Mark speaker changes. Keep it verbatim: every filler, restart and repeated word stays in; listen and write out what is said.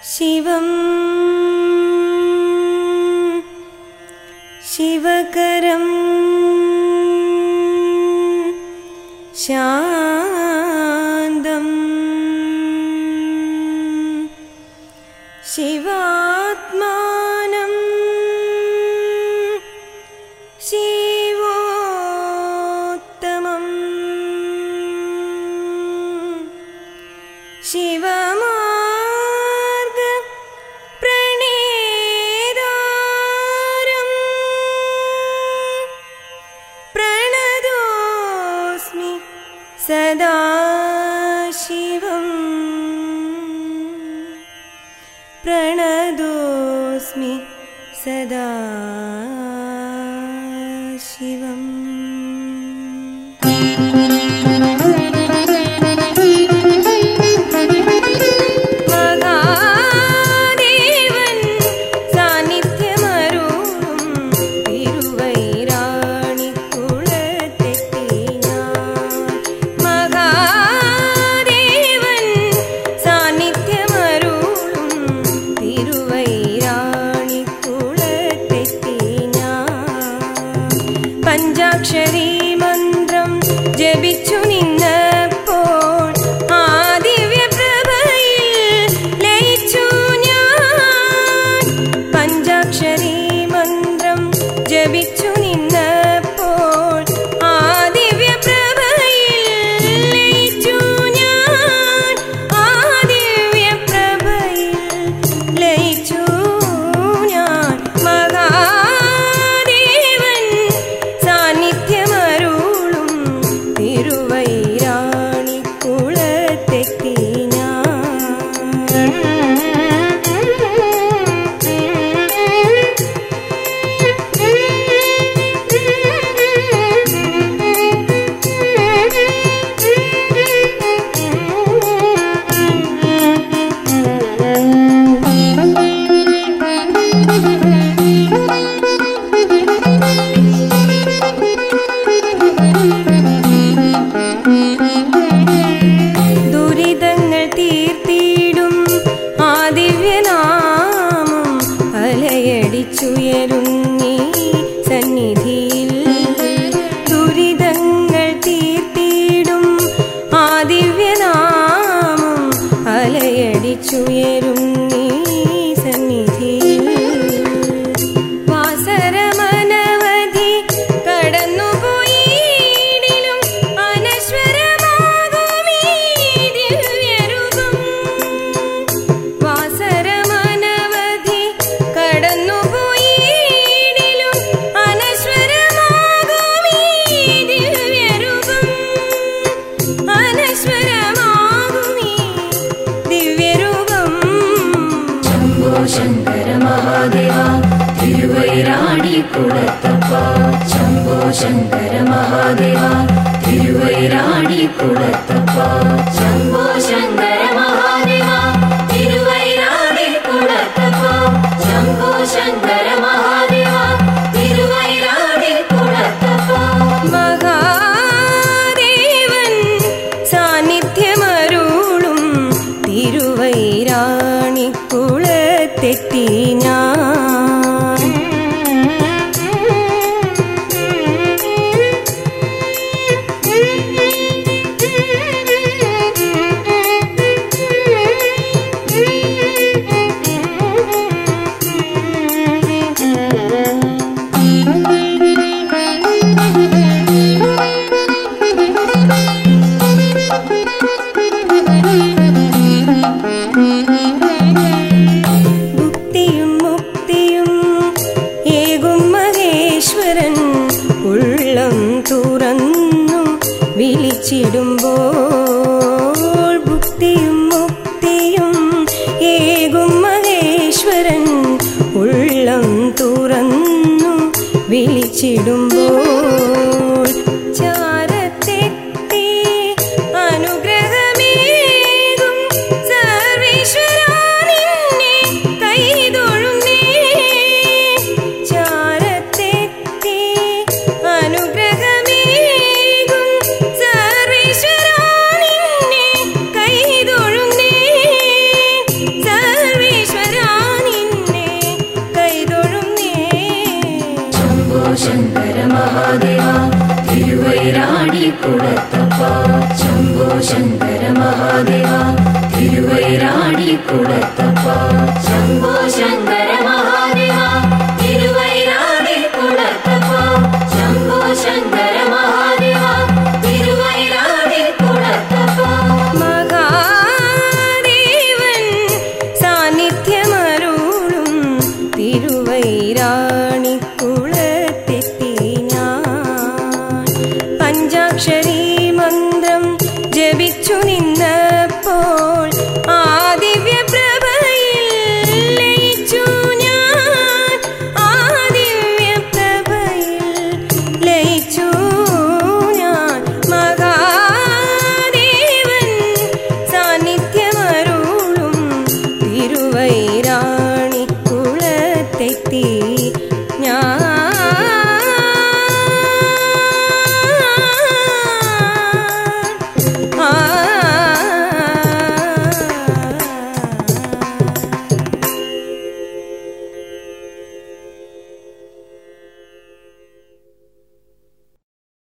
Speaker 1: ശിവം ശിവകരം ശാന്തം ശിവാത്മാനം ശിവോത്തമം ശിവമാർഗ പ്രണേതാരം പ്രണതോസ്മി സദാശിവം പ്രണതോസ്മി സദാശിവം. പഞ്ചാക്ഷരി മന്ത്രം ജപിച്ചു നിന്നപ്പോൾ ആ ദിവ്യപ്രഭയിൽ ലയിച്ചു ഞാൻ. പഞ്ചാക്ഷരി മന്ത്രം ജപിച്ചു നിന്നപ്പോൾ ആ ദിവ്യപ്രഭയിൽ ലയിച്ചു ഞാൻ. ആ ദിവ്യപ്രഭയിൽ ലയിച്ചു ഞാൻ. മഹാ ുയരുന്നീ സന്നിധിയിൽ ദുരിതങ്ങൾ തീർത്തിടും ആ ദിവ്യനാമം അലയടിച്ചുയരുന്നീ സന്നിധിയിൽ. വാസരമനവധി കടന്നുപോയിടിലും അനശ്വരമാകുമീ ദിവ്യരൂപം. വാസരമനവധി കടന്നു
Speaker 2: ശങ്കര മഹാദേവ തിരുവൈരാണിക്കുളത്തപ്പ. ശംഭോ ശങ്കര മഹാദേവ തിരുവൈരാണിക്കുളത്തപ്പ. ശംഭോ ശങ്കര മഹാദേവ തിരുവൈരാണിക്കുളത്തപ്പ. ശംഭോ ശങ്കര മഹാദേവ തിരുവൈരാണിക്കുളത്തപ്പ.
Speaker 1: മഹാദേവൻ സാന്നിധ്യമരുളും തിരുവൈരാണിക്കുളത്തെത്തി ഞാൻ. ഭുക്തിയും മുക്തിയും ഏകും മഹേശ്വരൻ ഉള്ളം തുറന്നു വിളിച്ചിടുമ്പോൾ. ഭുക്തിയും മുക്തിയും ഏകും മഹേശ്വരൻ ഉള്ളം തുറന്നു വിളിച്ചിടുമ്പോൾ. ചാരത്തെത്തി അനുഗ്രഹമേകും സർവേശ്വരാ നിന്നെ കൈതൊഴുന്നേ. ചാരത്തെത്തി അനുഗ്രഹമേകും സർവേശ്വരാ നിന്നെ കൈതൊഴുന്നേ. സർവേശ്വര
Speaker 2: കുളത്തപ്പ ശംഭോ ശങ്കര മഹാദേവ തിരുവൈരാണി കുളത്തപ്പ ശംഭോ ശങ്കര മഹാദേവ തിരുവൈരാണി കുളത്തപ്പ ശംഭോ ശങ്കര മഹാദേവ തിരുവൈരാണി കുളത്തപ്പ
Speaker 1: മഹാദേവൻ സാന്നിധ്യമരുളും തിരുവൈരാണിക്കുളത്തെത്തി ഞാൻ പഞ്ചാക്ഷരി മന്ത്രം ജപിച്ചു നിന്നപ്പോൾ ആ ദിവ്യപ്രഭയിൽ ലയിച്ചു ഞാൻ ആ ദിവ്യപ്രഭയിൽ ലയിച്ചു ഞാൻ മഹാദേവൻ സാന്നിധ്യമരുളും തിരുവൈരാണിക്കുളത്തെത്തി